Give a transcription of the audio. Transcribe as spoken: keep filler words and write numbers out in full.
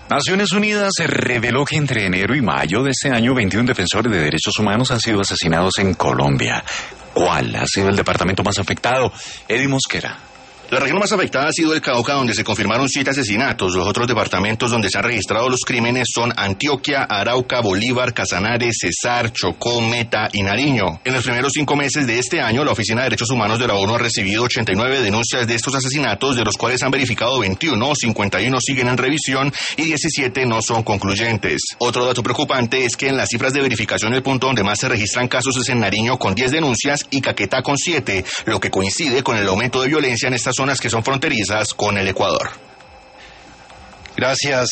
Naciones Unidas reveló que entre enero y mayo de este año, veintiún defensores de derechos humanos han sido asesinados en Colombia. ¿Cuál ha sido el departamento más afectado? Eddie Mosquera. La región más afectada ha sido el Cauca, donde se confirmaron siete asesinatos. Los otros departamentos donde se han registrado los crímenes son Antioquia, Arauca, Bolívar, Casanare, Cesar, Chocó, Meta y Nariño. En los primeros cinco meses de este año, la Oficina de Derechos Humanos de la ONU ha recibido ochenta y nueve denuncias de estos asesinatos, de los cuales han verificado veintiuno, cincuenta y uno siguen en revisión y diecisiete no son concluyentes. Otro dato preocupante es que en las cifras de verificación el punto donde más se registran casos es en Nariño con diez denuncias y Caquetá con siete, lo que coincide con el aumento de violencia en estas zonas que son fronterizas con el Ecuador. Gracias.